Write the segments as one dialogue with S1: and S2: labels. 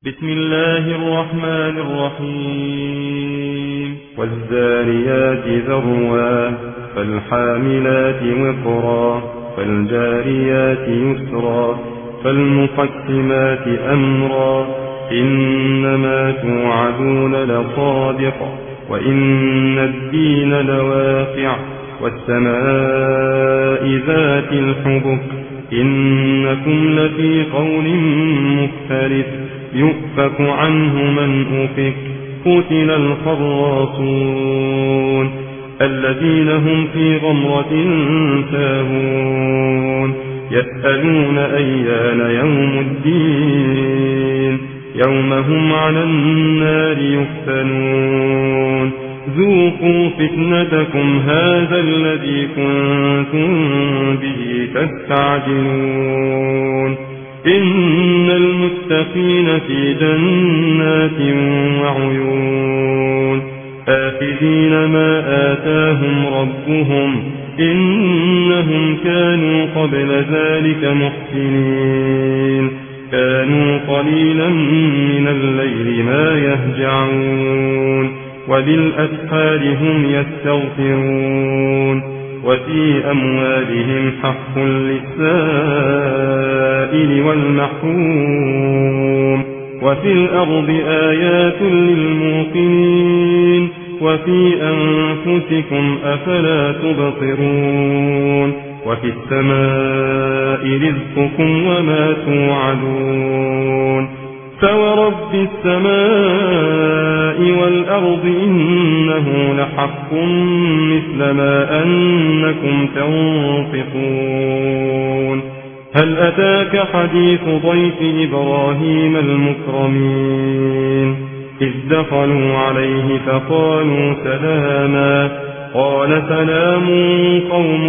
S1: بسم الله الرحمن الرحيم والذاريات ذروا فالحاملات وقرا فالجاريات يسرا فالمقسمات أمرا إنما توعدون لصادق وإن الدين لواقع والسماء ذات الحبك إنكم لفي قول مختلف يؤفك عنه من أفك قتل الخراصون الذين هم في غمرة ساهون يسألون أيان يوم الدين يوم هم على النار يفتنون ذوقوا فتنتكم هذا الذي كنتم به تستعجلون إن المتقين في جنات وعيون آخذين ما آتاهم ربهم إنهم كانوا قبل ذلك محسنين كانوا قليلا من الليل ما يهجعون وبالأسحار هم يستغفرون وفي أموالهم حق للسائل والمحروم وفي الأرض آيات للموقنين وفي أنفسكم أفلا تبصرون وفي السماء رزقكم وما توعدون فورب السماء والأرض إنه لحق مثل ما أنكم تنطقون هل أتاك حديث ضيف إبراهيم المكرمين إذ دخلوا عليه فقالوا سلاما قال سلام قوم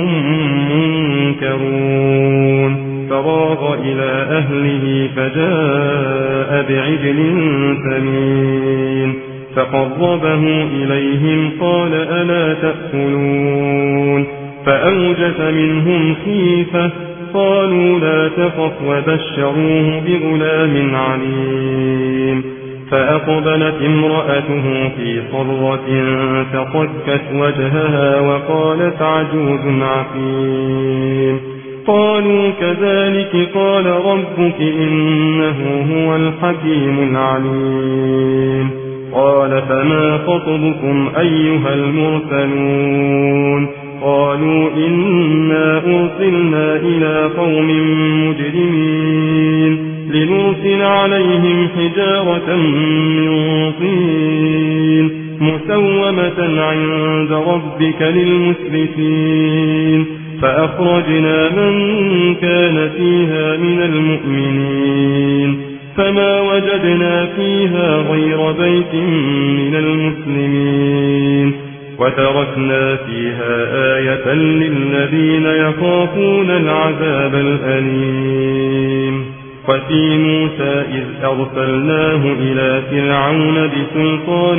S1: منكرون فراغ إلى أهله فجاء بعجل سمين فقربه إليهم قال ألا تأكلون فأوجس منهم خيفة قالوا لا تخف وبشروه بغلام عليم فأقبلت امرأته في صرة فصكت وجهها وقالت عجوز عقيم قالوا كذلك قال ربك إنه هو الحكيم العليم قال فما خطبكم أيها المرسلون قالوا إنا أرسلنا إلى قوم مجرمين لنرسل عليهم حجارة من طين مسومة عند ربك للمسرفين فأخرجنا من كان فيها من المؤمنين فما وجدنا فيها غير بيت من المسلمين وتركنا فيها آية للذين يخافون العذاب الأليم وفي موسى إذ أرسلناه إلى فرعون بسلطان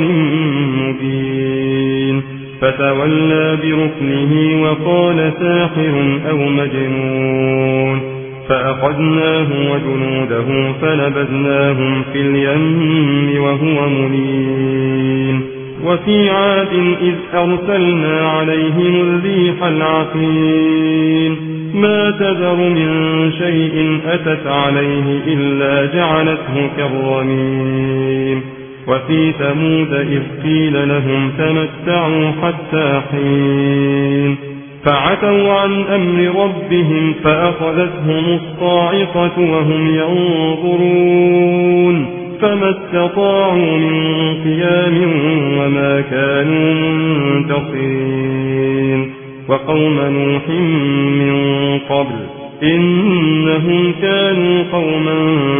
S1: مبين فتولى بركنه وقال ساحر أو مجنون فأخذناه وجنوده فنبذناهم في اليم وهو مليم وفي عاد إذ أرسلنا عليهم الريح العقيم ما تذر من شيء أتت عليه إلا جعلته كالرميم وفي ثمود إذ قيل لهم تمتعوا حتى حين فعتوا عن أمر ربهم فأخذتهم الصاعقة وهم ينظرون فما استطاعوا من قيام وما كانوا منتصرين وقوم نوح من قبل إنهم كانوا قوما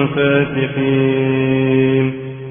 S1: فاسقين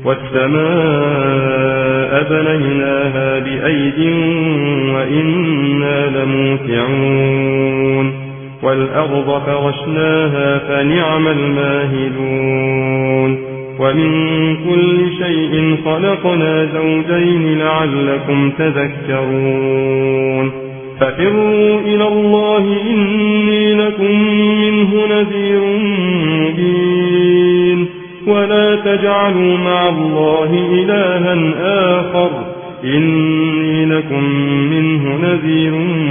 S1: والسماء بنيناها بأيد وإنا لموسعون والأرض فرشناها فنعم الماهدون ومن كل شيء خلقنا زوجين لعلكم تذكرون ففروا إلى الله إني لكم منه نذير مبين ولا تجعلوا مع الله إلها آخر إني لكم منه نذير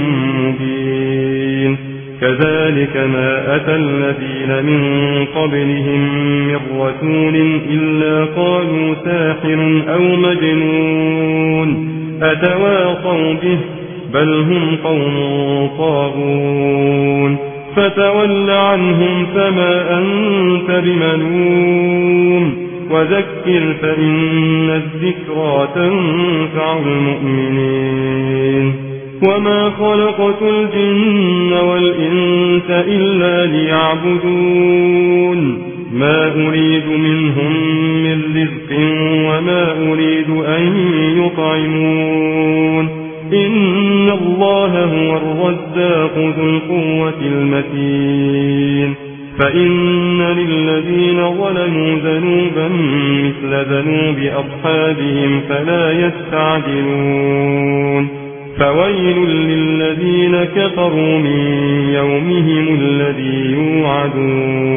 S1: مبين كذلك ما أتى الذين من قبلهم من رسول إلا قالوا ساحر أو مجنون أتواصوا به بل هم قوم طاغون فتول عنهم فما أنت بملوم وذكر فإن الذكرى تنفع المؤمنين وما خلقت الجن والإنس إلا ليعبدون ما أريد منهم من رزق وما أريد أن يطعمون إن الله هو الرزاق ذو القوة المتين فإن للذين ظلموا ذنوبا مثل ذنوب أصحابهم فلا يستعجلون فويل للذين كفروا من يومهم الذي يوعدون